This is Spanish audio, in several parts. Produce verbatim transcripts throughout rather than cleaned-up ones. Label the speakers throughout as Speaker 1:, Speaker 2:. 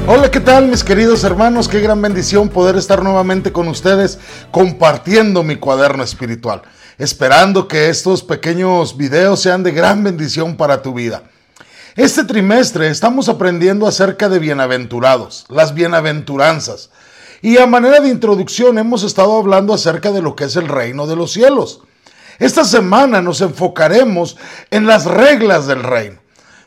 Speaker 1: Hola, ¿qué tal mis queridos hermanos? Qué gran bendición poder estar nuevamente con ustedes compartiendo mi cuaderno espiritual, esperando que estos pequeños videos sean de gran bendición para tu vida. Este trimestre estamos aprendiendo acerca de bienaventurados, las bienaventuranzas, y a manera de introducción hemos estado hablando acerca de lo que es el reino de los cielos. Esta semana nos enfocaremos en las reglas del reino.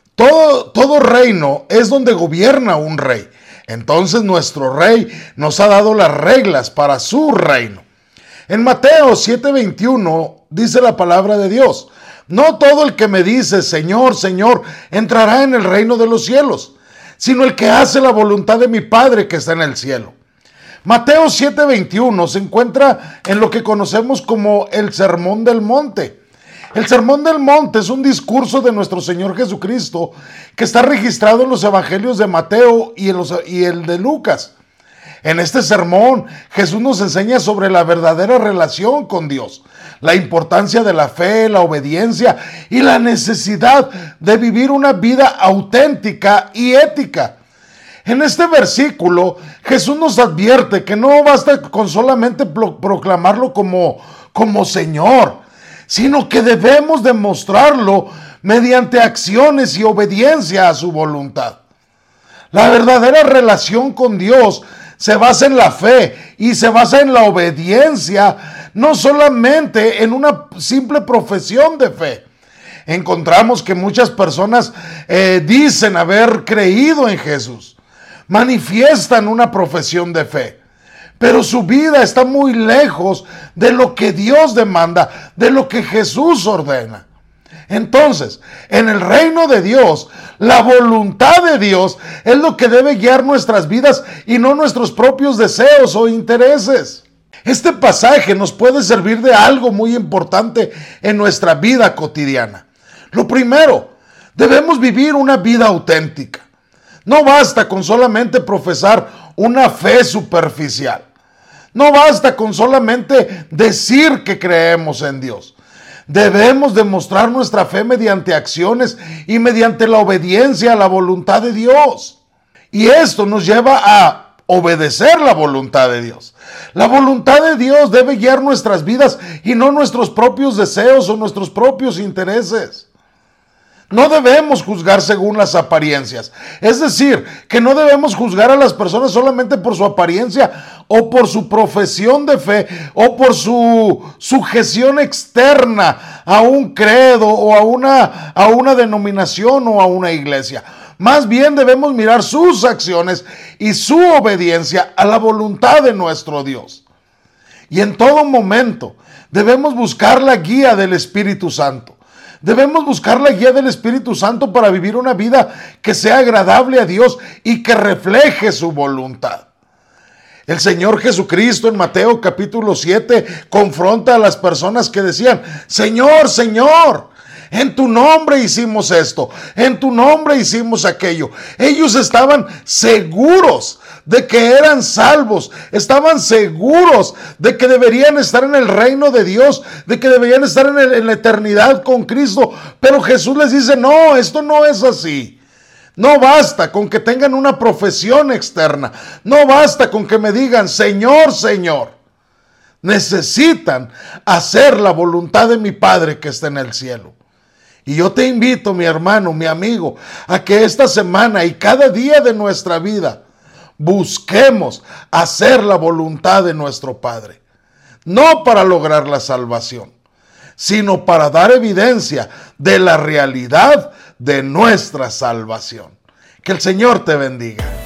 Speaker 1: Todo, todo reino es donde gobierna un rey. Entonces nuestro rey nos ha dado las reglas para su reino. En Mateo siete veintiuno dice la palabra de Dios: no todo el que me dice Señor, Señor, entrará en el reino de los cielos, sino el que hace la voluntad de mi Padre que está en el cielo. Mateo siete veintiuno se encuentra en lo que conocemos como el Sermón del Monte. El Sermón del Monte es un discurso de nuestro Señor Jesucristo que está registrado en los evangelios de Mateo y, en los, y el de Lucas. En este sermón, Jesús nos enseña sobre la verdadera relación con Dios, la importancia de la fe, la obediencia y la necesidad de vivir una vida auténtica y ética. En este versículo, Jesús nos advierte que no basta con solamente proclamarlo como, como Señor, sino que debemos demostrarlo mediante acciones y obediencia a su voluntad. La verdadera relación con Dios se basa en la fe y se basa en la obediencia, no solamente en una simple profesión de fe. Encontramos que muchas personas eh, dicen haber creído en Jesús, manifiestan una profesión de fe, pero su vida está muy lejos de lo que Dios demanda, de lo que Jesús ordena. Entonces, en el reino de Dios, la voluntad de Dios es lo que debe guiar nuestras vidas y no nuestros propios deseos o intereses. Este pasaje nos puede servir de algo muy importante en nuestra vida cotidiana. Lo primero, debemos vivir una vida auténtica. No basta con solamente profesar una fe superficial. No basta con solamente decir que creemos en Dios. Debemos demostrar nuestra fe mediante acciones y mediante la obediencia a la voluntad de Dios. Y esto nos lleva a obedecer la voluntad de Dios. La voluntad de Dios debe guiar nuestras vidas y no nuestros propios deseos o nuestros propios intereses. No debemos juzgar según las apariencias. Es decir, que no debemos juzgar a las personas solamente por su apariencia o por su profesión de fe o por su sujeción externa a un credo o a una, a una denominación o a una iglesia. Más bien debemos mirar sus acciones y su obediencia a la voluntad de nuestro Dios. Y en todo momento debemos buscar la guía del Espíritu Santo. Debemos buscar la guía del Espíritu Santo para vivir una vida que sea agradable a Dios y que refleje su voluntad. El Señor Jesucristo en Mateo capítulo siete confronta a las personas que decían: Señor, Señor, en tu nombre hicimos esto, en tu nombre hicimos aquello. Ellos estaban seguros de que eran salvos, estaban seguros de que deberían estar en el reino de Dios, de que deberían estar en, el, en la eternidad con Cristo. Pero Jesús les dice: no, esto no es así. No basta con que tengan una profesión externa, no basta con que me digan Señor, Señor. Necesitan hacer la voluntad de mi Padre que está en el cielo. Y yo te invito, mi hermano, mi amigo, a que esta semana y cada día de nuestra vida busquemos hacer la voluntad de nuestro Padre. No para lograr la salvación, sino para dar evidencia de la realidad de nuestra salvación. Que el Señor te bendiga.